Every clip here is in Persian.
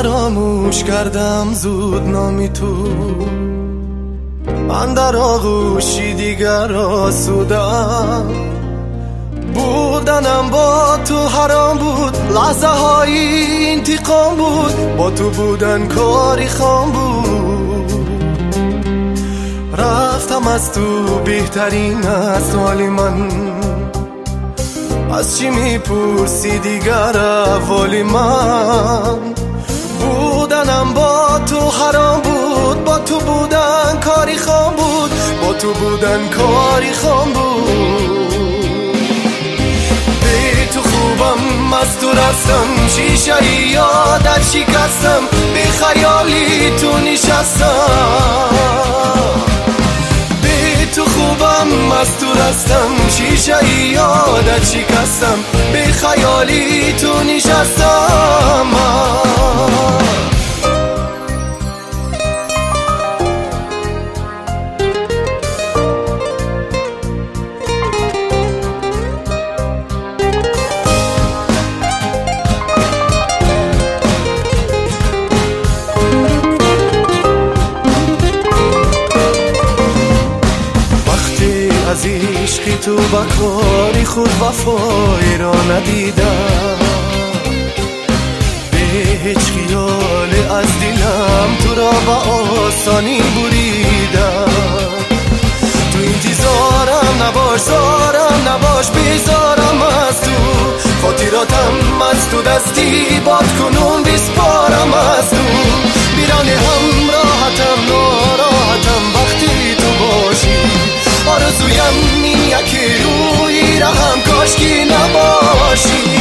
فراموش کردم زود نامی تو، من در آغوشی دیگر آسودم. بودنم با تو حرام بود، لحظه های انتقام بود، با تو بودن کاری خام بود. رفتم از تو بهترین از حالی من، از چی میپرسی دیگر احوالی من. بودنم با تو حرام بود، با تو بودن کاری خام بود، با تو بودن کاری خام بود. به تو خوبم از تو رفتم، شیشه یادت شکستم، به خیالی تو نشستم. به تو خوبم از تو رفتم، شیشه یادت شکستم، به خیالی تو نشستم. از عشقی تو با کاری خود وفایی را ندیدم، به هیچ خیال از دلم تو را با آسانی بریدم. تو انتظارم نباش، زارم نباش، بیزارم از تو، خاطراتم از تو دستی باد کنون بسپارم از تو. بیران همراحتم ناراحتم وقتی تو باشی، آرزویم این یکی روی را هم کاشکی نباشی.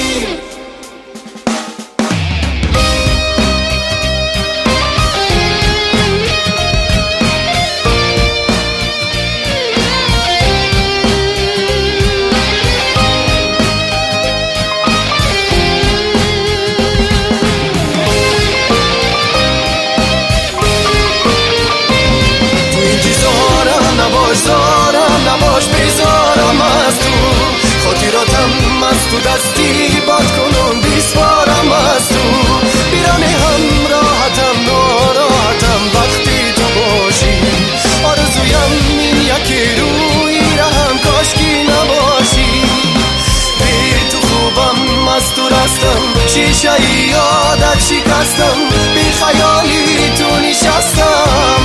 زارم نباش، بیزارم از تو، خاطراتم از تو دستی باد کنم بیسپارم از تو. بیران همراحتم ناراحتم وقتی تو باشی، آرزویم این یکی روی را هم کاشکی نباشی. بی تو خوبم از تو رستم، شیشه یادت شکستم، بی خیالی تو نشستم.